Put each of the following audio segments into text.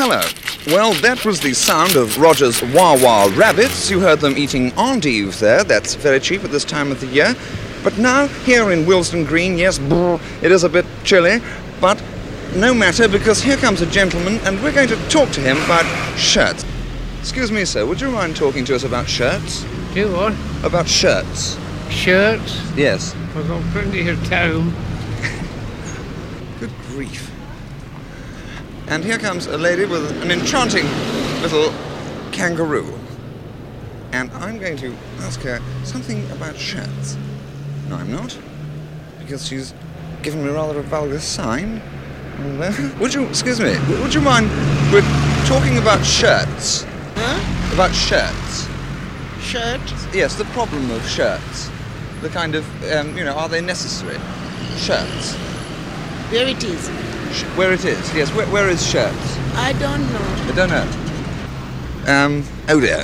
Hello. Well, that was the sound of Roger's Wah Wah rabbits. You heard them eating endive there. That's very cheap at this time of the year. But now, here in Willesden Green, yes, it is a bit chilly, but no matter, because here comes a gentleman, and we're going to talk to him about shirts. Excuse me, sir, would you mind talking to us about shirts? Do what? About shirts. Shirts? Yes. I've got plenty of town. Good grief. And here comes a lady with an enchanting little kangaroo. And I'm going to ask her something about shirts. No, I'm not. Because she's given me rather a vulgar sign. Would you, excuse me, would you mind, we're talking about shirts. Huh? About shirts. Shirts? Yes, the problem of shirts. The kind of, are they necessary? Shirts. Where it is? Where it is, yes. Where is shirts? I don't know. I don't know. Oh dear.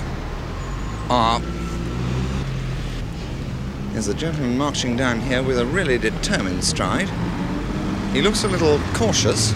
There's a gentleman marching down here with a really determined stride. He looks a little cautious.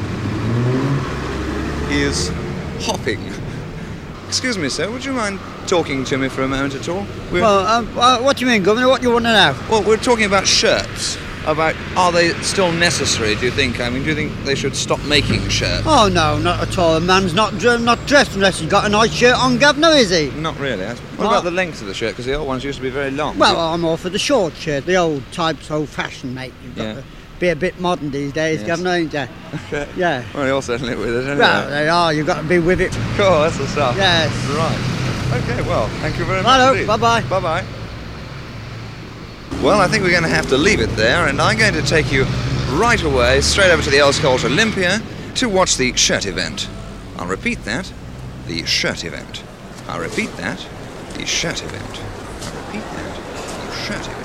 He is hopping. Excuse me, sir, would you mind talking to me for a moment at all? What do you mean, Governor? What do you want to know? Well, we're talking about shirts. About, are they still necessary, do you think? I mean, do you think they should stop making shirts? Oh, no, not at all. A man's not dressed unless he's got a nice shirt on, Governor, is he? Not really. What about the length of the shirt? Because the old ones used to be very long. Well, I'm all for the short shirt. The old type's old-fashioned, mate. You've got to be a bit modern these days, yes. Governor, ain't you? Okay. Yeah. Well, you're certainly with it, anyway. Well, they are. You've got to be with it. Cool, that's the stuff. Yes. Right. Okay, well, thank you very much Hello, indeed. bye-bye. Bye-bye. Well, I think we're going to have to leave it there, and I'm going to take you right away, straight over to the Elscolt Olympia, to watch the shirt event. I'll repeat that, the shirt event. I'll repeat that, the shirt event. I'll repeat that, the shirt event.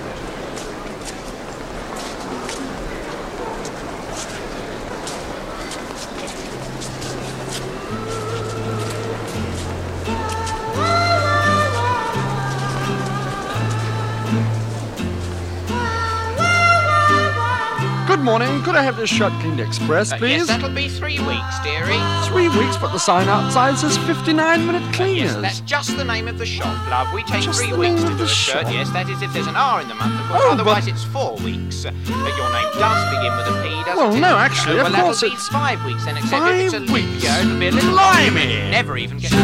Good morning. Could I have this shirt cleaned express, please? Yes, that'll be 3 weeks, dearie. 3 weeks, but the sign outside says 59-minute cleaners. Yes, that's just the name of the shop, love. We take Just 3 the weeks name to of do the a shirt. shop. Yes, that is if there's an R in the month, of course. Oh, Otherwise, but- it's 4 weeks. But your name does begin with a P, doesn't Well, it? no, actually, well, of that'll course be it's 5 weeks then, except if it's a 5 leap weeks. year, it'll be a little Blimey. longer. Never even get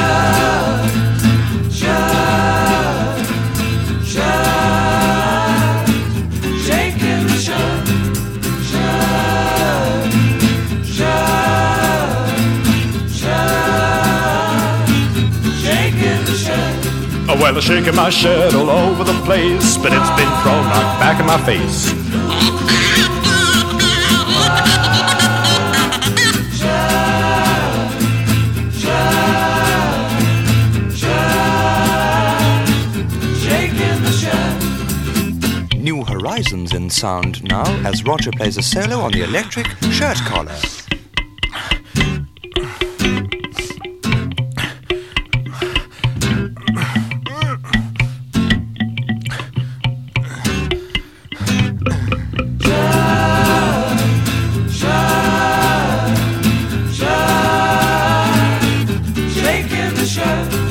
Shaking the shirt, shaking the shirt. Oh, well, I'm shaking my shirt all over the place, but it's been thrown right back in my face. Shaking the shirt. New horizons in sound now, as Roger plays a solo on the electric shirt collar. Shaking the shirt.